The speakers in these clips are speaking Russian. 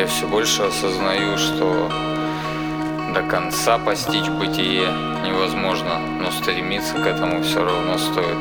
все больше осознаю, что до конца постичь бытие невозможно, но стремиться к этому все равно стоит.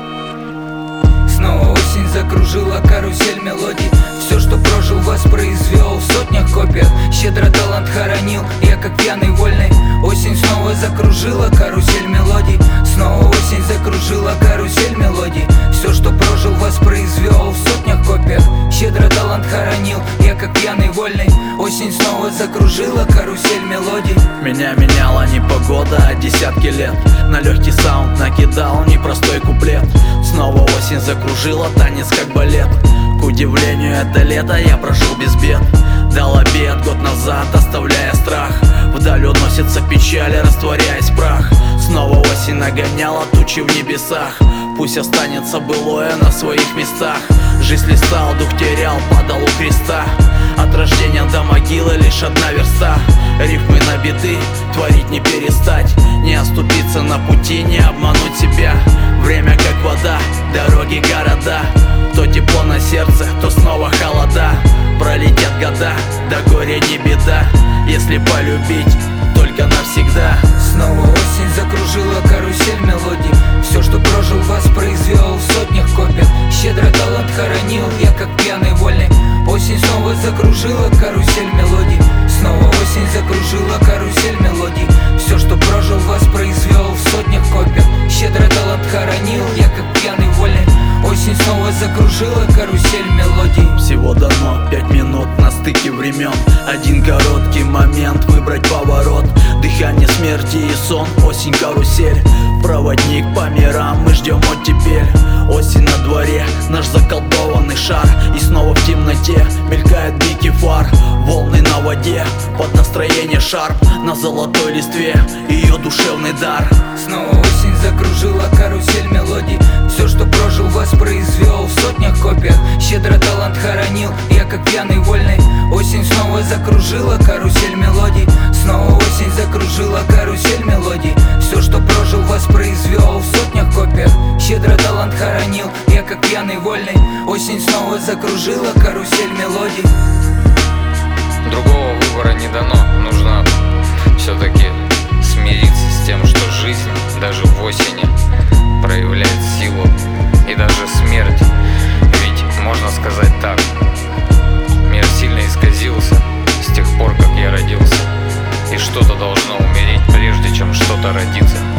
Снова осень закружила карусель мелодий. Все, что прожил, воспроизвел в сотнях копиях. Щедро талант хоронил, я как пьяный вольный. Осень снова закружила карусель мелодий. Снова осень закружила карусель мелодий. Все, что прожил, воспроизвел в сотнях копиях. Щедро талант хоронил, я как пьяный вольный. Осень снова закружила карусель мелодий. Меня меняла не погода, а десятки лет. На легкий саунд накидал непростой куплет. Снова осень закружила танец как балет. К удивлению, это лето я прожил без бед. Дал обед год назад, оставляя страх. Вдаль уносится печаль, растворяясь в прах. Снова осень нагоняла тучи в небесах. Пусть останется былое на своих местах. Жизнь листал, дух терял, падал у креста. От рождения до могилы лишь одна верста. Рифмы на биты, творить не перестать. Не оступиться на пути, не обмануть себя. Время как вода, дороги города. То тепло на сердце, то снова холода. Пролетят года, да горе не беда. Если полюбить, только навсегда. Снова осень закружила карусель мелодий. Все, что прожил, воспроизвел в сотнях копиях. Щедро талант хоронил, я как пьяный вольный. Осень снова закружила карусель мелодий. Снова осень закружила карусель мелодий. Все, что прожил, воспроизвел в сотнях копиях. Щедро талант хоронил, я как пьяный вольный. Осень снова закружила карусель мелодий. Всего дано 5 минут на стыке времен. Один короткий момент, выбрать поворот. Дыхание смерти и сон, осень карусель. Проводник по мирам, мы ждем оттепель. Осень на дворе, наш заколдованный шар. И снова в темноте мелькают блики фар. Волны на воде, под настроение шарп. На золотой листве ее душевный дар. Снова осень закружила карусель мелодий. Все, что прожил, воспроизвел в сотнях копиях. Щедро талант хоронил, я как пьяный вольный. Осень снова закружила карусель мелодий. Снова осень закружила карусель мелодий. Все, что прожил, воспроизвел в сотнях копиях. Щедро талант хоронил, я как пьяный вольный. Осень снова закружила карусель мелодий. Другого выбора не дано, нужно все-таки смириться с тем, что жизнь даже в осени проявляет силу и даже смерть. Ведь можно сказать так: мир сильно исказился с тех пор, как я родился, и что-то должно умереть, прежде чем что-то родится.